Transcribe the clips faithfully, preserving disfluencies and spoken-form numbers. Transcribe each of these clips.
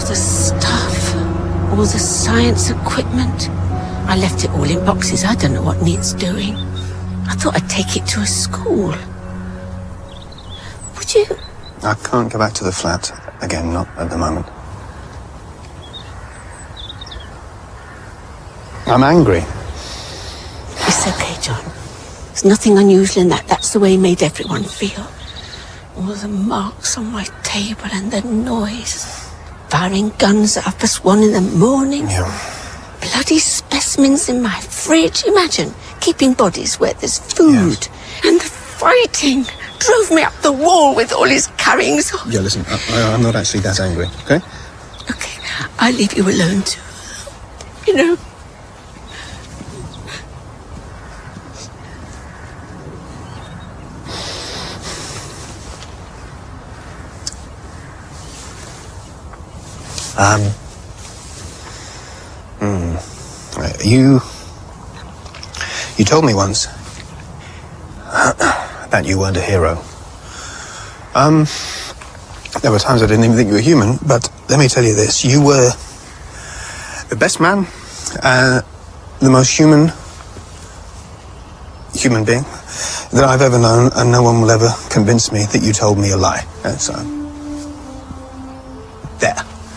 the stuff, all the science equipment. I left it all in boxes. I don't know what needs doing. I thought I'd take it to a school. Would you? I can't go back to the flat again, not at the moment. I'm angry. It's okay, John. There's nothing unusual in that. That's the way he made everyone feel. All the marks on my table and the noise. Firing guns at half past one in the morning. Yeah. Bloody specimens in my fridge. Imagine keeping bodies where there's food. Yes. And the fighting drove me up the wall with all his carryings on. Yeah, listen, I, I, I'm not actually that angry, okay? Okay, I'll leave you alone to, you know. Um, mm, you, you told me once that you weren't a hero. Um, there were times I didn't even think you were human, but let me tell you this, you were the best man, uh, the most human, human being that I've ever known, and no one will ever convince me that you told me a lie. And so, there.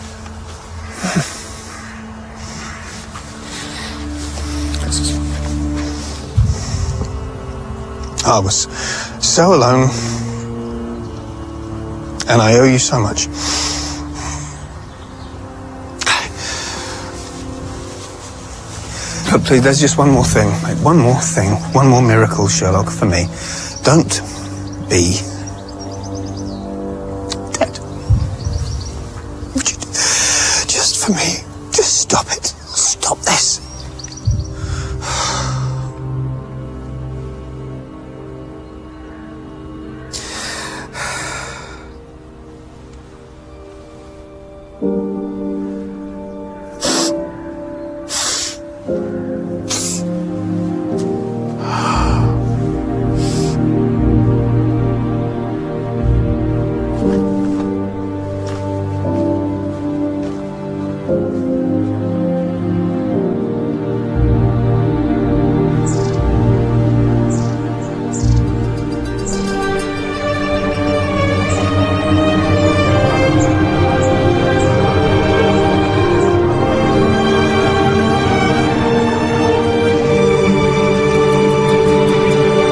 I was so alone, and I owe you so much. But please, there's just one more thing, mate. One more thing, one more miracle, Sherlock, for me. Don't be dead. Would you, just for me.